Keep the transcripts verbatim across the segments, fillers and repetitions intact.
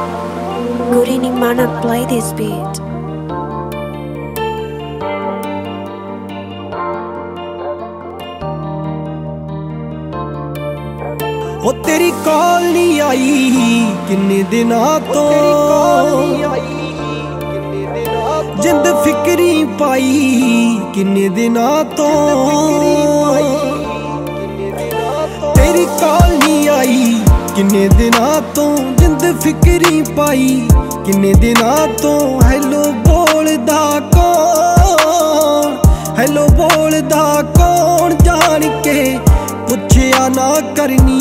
Good evening, Mana, play this beat. ओ तेरी call नहीं आई किन्ने दिनां तो, जिंद फिक्री पाई किन्ने दिनां तो। तेरी कॉल नहीं आई किन्ने दिनां तो, जिंद फिक्री पाई किन्ने दिनां तो। हैलो बोलदा कौन, हैलो बोलदा कौन, जान के पुछया ना करनी,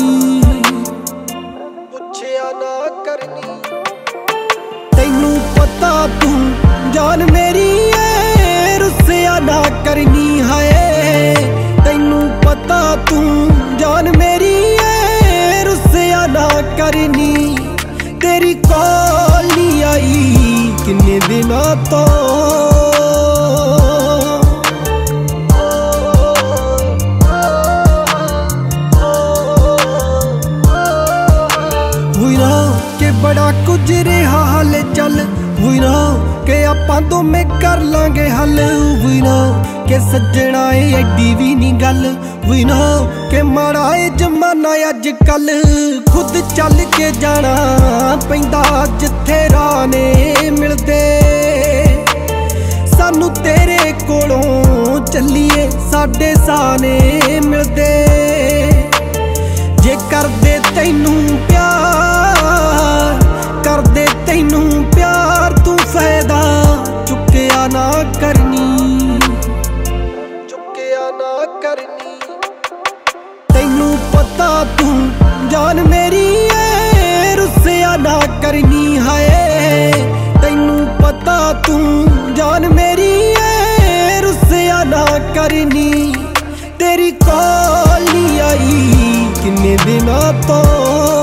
पुछया ना करनी। तैनू पता तू जान मेरी है, रुस्सिया ना करनी है। तैनू पता तू जान मेरी है, रुस्सिया ना करनी। तेरी कॉल नहीं आई किन्ने दिनां तो। के बड़ा कुछ रहा हाल चल, हुईना के आपां दोवें कर लांगे हल। हुईना के सज्जणा एडी भी नी गल, हुईना के माड़ा ए जमाना अज कल। खुद चल के जाना पैंदा जिथे राह ने मिलदे, सानू तेरे कोलों चलिए साडे साने मिलदे। जे करदे तैनू प्यार, करदे तैनू प्यार, तू फायदा चुक्या ना करनी, चुक्या ना करनी। तैनू पता तू जान मेरी है, रुस्सिया ना करनी है। तैनू पता तू जान मेरी है, रुस्सिया ना करनी। तेरी कॉल नहीं आई किन्ने दिनां तो।